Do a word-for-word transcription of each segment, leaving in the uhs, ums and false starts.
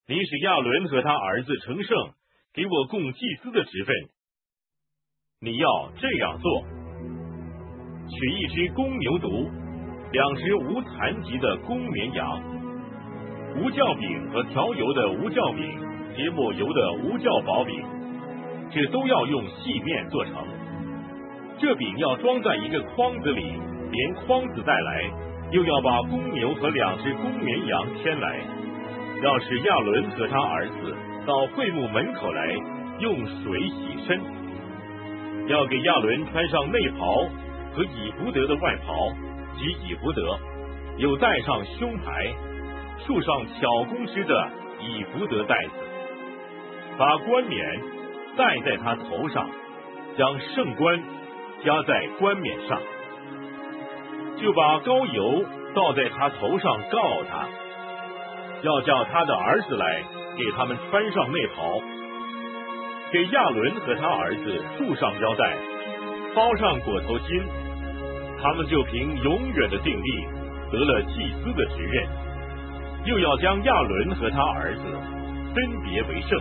你使亚伦和他儿子成圣，给我供祭司的职分。你要这样做：取一只公牛犊，两只无残疾的公绵羊，无酵饼和调油的无酵饼，结抹油的无酵薄饼，这都要用细面做成。这饼要装在一个筐子里，连筐子带来，又要把公牛和两只公绵羊牵来，要使亚伦和他儿子到会幕门口来，用水洗身。要给亚伦穿上内袍和以弗得的外袍及以弗得，有戴上胸牌，束上巧工织的以弗得带子，把冠冕戴在他头上，将圣冠加在冠冕上，就把膏油倒在他头上，告他，要叫他的儿子来给他们穿上内袍，给亚伦和他儿子束上腰带，包上裹头巾，他们就凭永远的定力得了祭司的职任，又要将亚伦和他儿子分别为圣。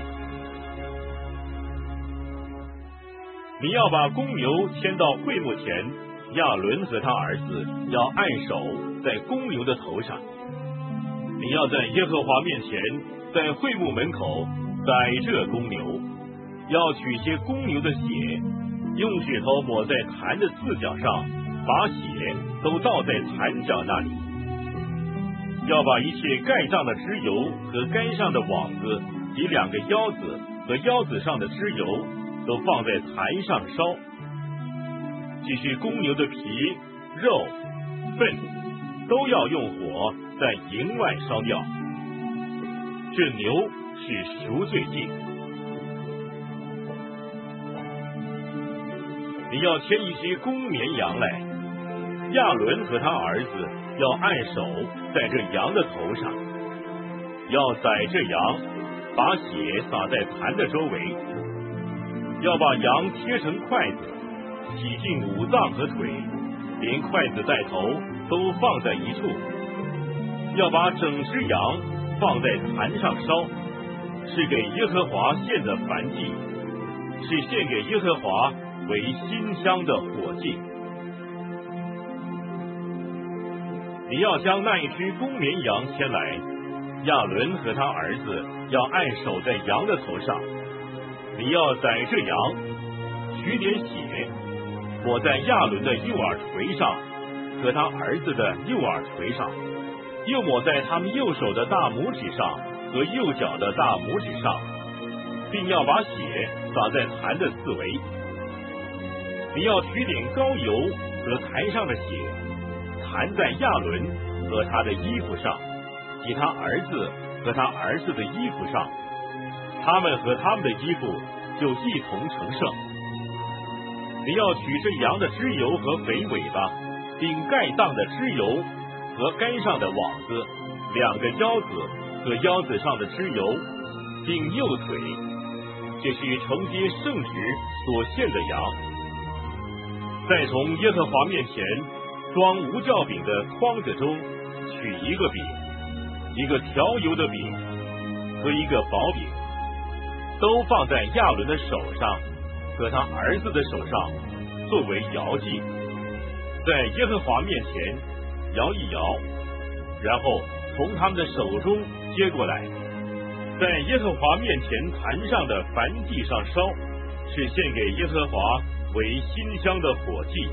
你要把公牛牵到会幕前，亚伦和他儿子要按手在公牛的头上。你要在耶和华面前，在会幕门口宰这公牛，要取些公牛的血，用指头抹在坛的四角上，把血都倒在坛角那里。要把一切盖上的脂油和杆上的网子及两个腰子和腰子上的脂油都放在坛上烧。只是公牛的皮、肉、粪都要用火在营外烧掉。这牛是赎罪祭。你要牵一只公绵羊来，亚伦和他儿子要按手在这羊的头上，要宰这羊，把血洒在坛的周围，要把羊切成筷子，洗净五脏和腿，连筷子带头都放在一处，要把整只羊放在坛上烧，是给耶和华献的燔祭，是献给耶和华为馨香的火祭。你要将那一只公绵羊牵来，亚伦和他儿子要按手在羊的头上，你要宰这羊，取点血，抹在亚伦的右耳垂上和他儿子的右耳垂上，又抹在他们右手的大拇指上和右脚的大拇指上，并要把血洒在坛的四围。你要取点膏油和坛上的血，弹在亚伦和他的衣服上，及他儿子和他儿子的衣服上，他们和他们的衣服就一同成圣。你要取这羊的脂油和肥尾巴，并盖荡的脂油和杆上的网子，两个腰子和腰子上的脂油，并右腿，这是承接圣职所献的羊。再从耶和华面前装无酵饼的筐子中取一个饼，一个调油的饼和一个薄饼，都放在亚伦的手上和他儿子的手上，作为摇祭，在耶和华面前摇一摇，然后从他们的手中接过来，在耶和华面前坛上的燔祭上烧，是献给耶和华为馨香的火祭。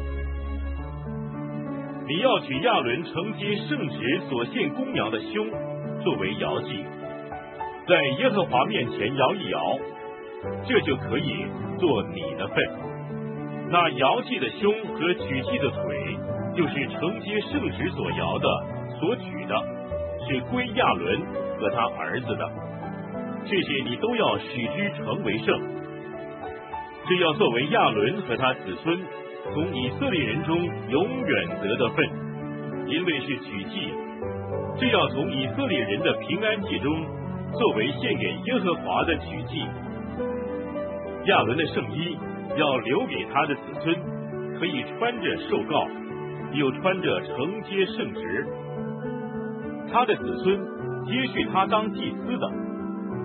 你要取亚伦承接圣职所献公羊的胸，作为摇祭，在耶和华面前摇一摇，这就可以做你的份。那摇祭的胸和举祭的腿，就是承接圣职所摇的所举的，是归亚伦和他儿子的。这些你都要使之成为圣。这要作为亚伦和他子孙从以色列人中永远得的份，因为是举祭。这要从以色列人的平安祭中作为献给耶和华的举祭。亚伦的圣衣要留给他的子孙，可以穿着受膏，又穿着承接圣职。他的子孙接续他当祭司的，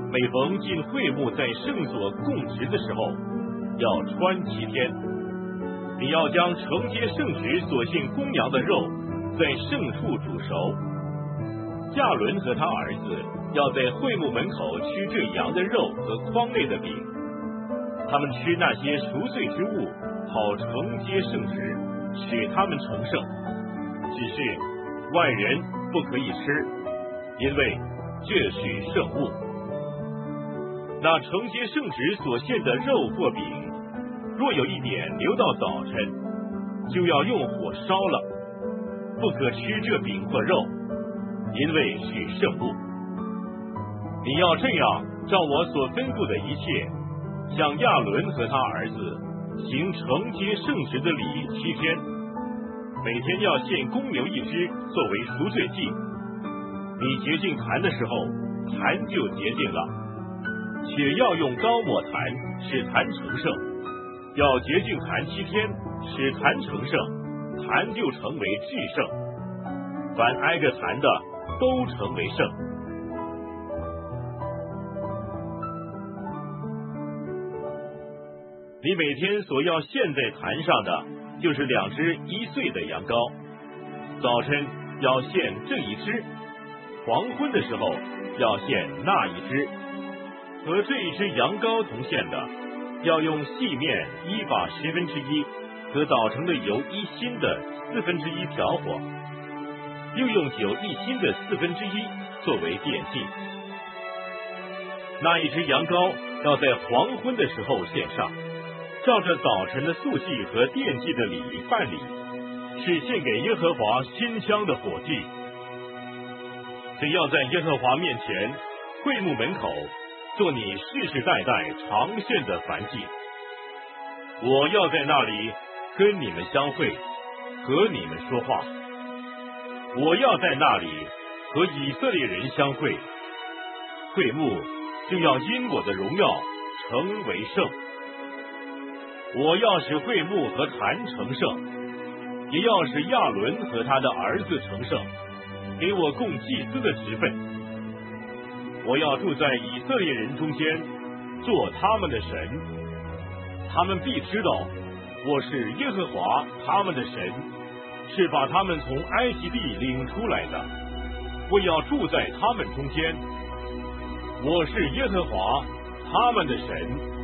每逢进会幕在圣所供职的时候，要穿七天。你要将承接圣职所献公羊的肉在圣处煮熟。亚伦和他儿子要在会幕门口吃这羊的肉和筐内的饼，他们吃那些赎罪之物，好承接圣职，使他们成圣。只是外人不可以吃，因为这是圣物。那承接圣职所献的肉或饼，若有一点留到早晨，就要用火烧了，不可吃这饼或肉，因为是圣物。你要这样照我所吩咐的一切，向亚伦和他儿子行承接圣职的礼七天，每天要献公牛一只作为赎罪祭。你洁净坛的时候，坛就洁净了，且要用膏抹坛，使坛成圣。要洁净坛七天，使坛成圣，坛就成为至圣。凡挨着坛的，都成为圣。你每天所要献在坛上的，就是两只一岁的羊羔。早晨要献这一只，黄昏的时候要献那一只。和这一只羊羔同献的，要用细面一把十分之一和捣成的油一斤的四分之一调和，又用酒一斤的四分之一作为奠祭。那一只羊羔要在黄昏的时候献上，照着早晨的素祭和奠祭的礼办理，是献给耶和华馨香的火祭。只要在耶和华面前会幕门口做你世世代代常献的燔祭。我要在那里跟你们相会，和你们说话。我要在那里和以色列人相会，会幕就要因我的荣耀成为圣。我要使会幕和坛成圣，也要使亚伦和他的儿子成圣，给我供祭司的职分。我要住在以色列人中间，做他们的神，他们必知道我是耶和华他们的神，是把他们从埃及地领出来的。我要住在他们中间，我是耶和华他们的神。